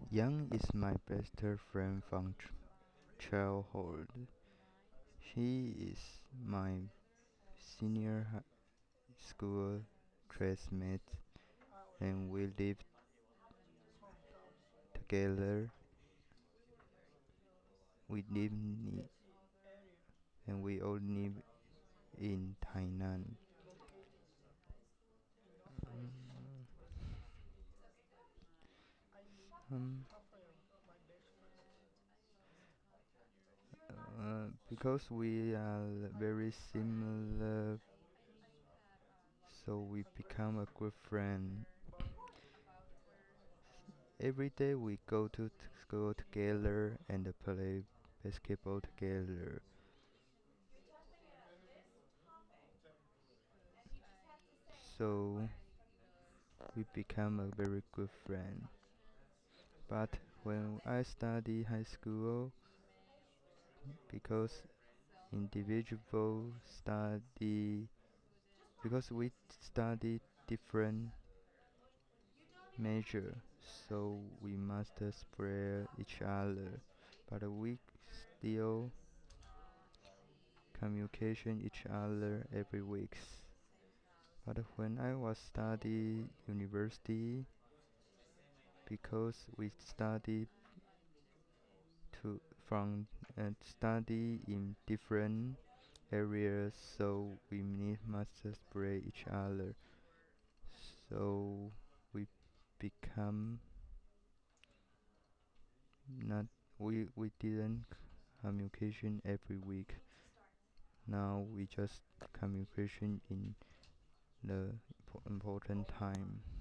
Yang is my best friend from childhood. He is my senior high school classmate, and we live together. We live and we all live in Tainan. Um, because we are very similar, so we become a good friend. Every day we go to school together and play basketball together. So we become a very good friend. But when I study high school, because individual study, because we study different major, so we must spare each other. But we still communication each other every week. But when I was study university, because we study to from study in different areas, so we need must separate each other. So we become not we didn't communication every week. Now we just communication in the important time.